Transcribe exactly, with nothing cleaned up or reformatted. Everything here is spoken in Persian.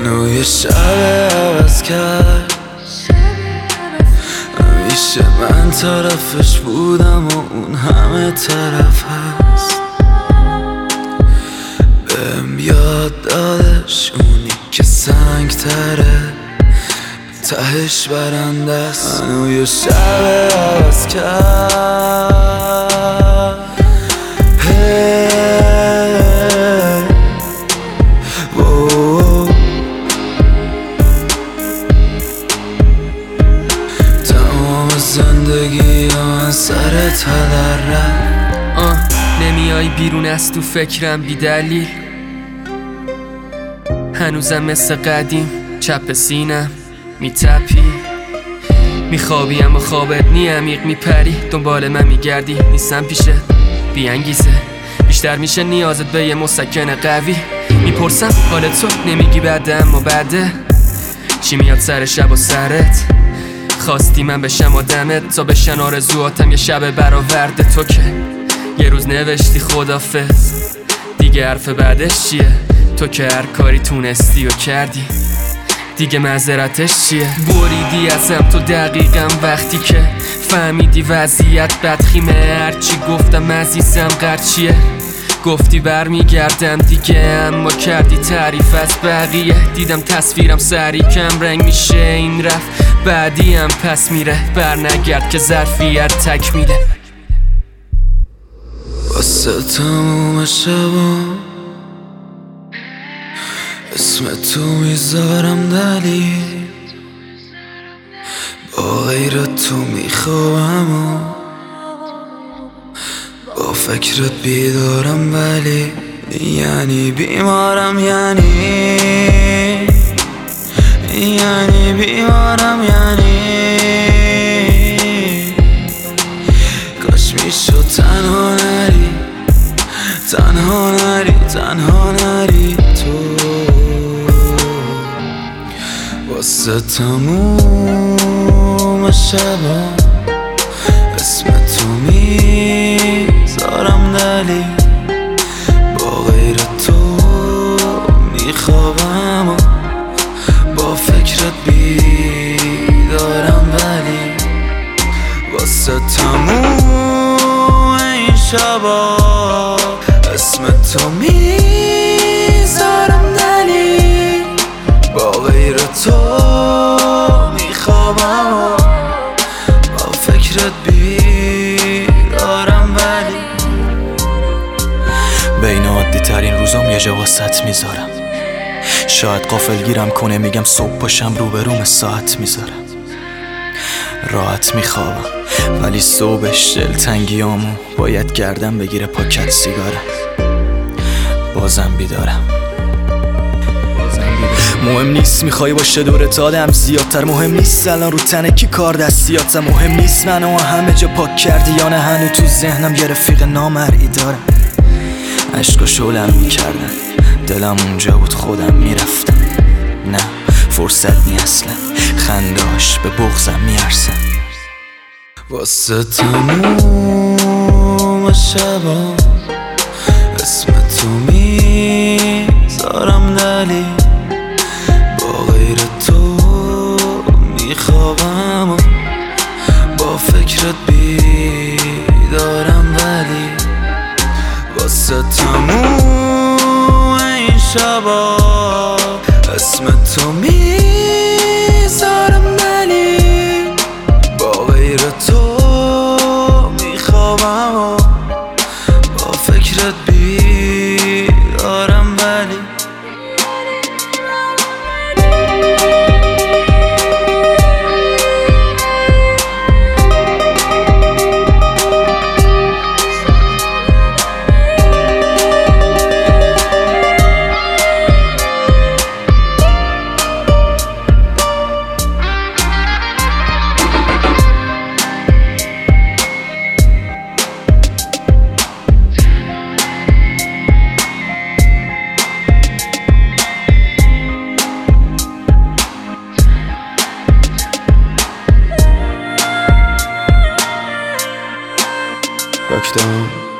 منو یه شب عوض کرد، همیشه من طرفش بودم و اون همه طرف هست. بهم یاد دادش اونی که سنگ تره تهش برنده است. منو یه شب عوض کرد، hey. oh. تمام زندگی من سر تلره. نمیای بیرون از تو فکرم بی دلیل، هنوزم مثل قدیم چپ سینم میتپی. میخوابی اما خوابت نی، عمیق میپری دنبال من میگردی، نیستم پیشت بی انگیزه. بیشتر میشه نیازت به یه مسکن قوی. میپرسم حال تو، نمیگی بعده اما بعده. چی میاد سر شب و سرت؟ خواستی من بشم آدمت تا بشن آرزوهاتم یه شب برآورده. تو که یه روز نوشتی خدافظ، دیگه حرف بعدش چیه؟ تو که هر کاری تونستی و کردی، دیگه معذرتش چیه؟ بریدی ازم تو دقیقم وقتی که فهمیدی وضعیت بدخیمه. هرچی گفتم عزیزم قرچیه، گفتی برمیگردم دیگه اما کردی تعریف از بقیه. دیدم تصویرم سری کم رنگ میشه، این رفت بعدی هم پس میره. بر نگرد که ظرفیت تکمیله. واسه تموم شبا اسم تو میذارم دلیل، با غیر تو میخوام و با فکرت بیدارم، ولی یعنی بیمارم، یعنی یعنی بیمارم، یعنی کاش میشد تنها نری، تنها نری، تنها نری تو. واسه تموم شبا اسم تو میذارم دلیل، با غیر تو میخوابم و با فکرت بیدارم، ولی واسه تموم این شبا اسم تو میذارم دلیل، با غیر تو میخوابم و با فکرت بیدارم، ولی بین عادی ترین روزام یه جا واسط میذارم. شاید غافل گیرم کنه میگم صبح باشم روبروم ساعت میذارم. راحت میخوابم ولی صبحش دلتنگیامو باید گردم بگیره پاکت سیگارم. بازم بیدارم. مهم نیست میخوای باشه دورت آدم زیادتر، مهم نیست الان رو تنه کی کار دستیاتم، مهم نیست منو همه جا پاک کردی یا نه هنو تو ذهنم یه رفیق نامرئی دارم. عشقا شولم میکردن، دلم اونجا بود خودم میرفتم. نه فرصت نی اصلا، خنداش به بغزم میارسن. واسه تموم شبا اسم تو میذارم دلیل، با غیر تو میخوابم و با فکرت بیدارم، ولی واسه تموم این شبا اسم تو میذارم دلیل، با غیر تو میخوابم و با فکرت بیدارم، ولی دکتر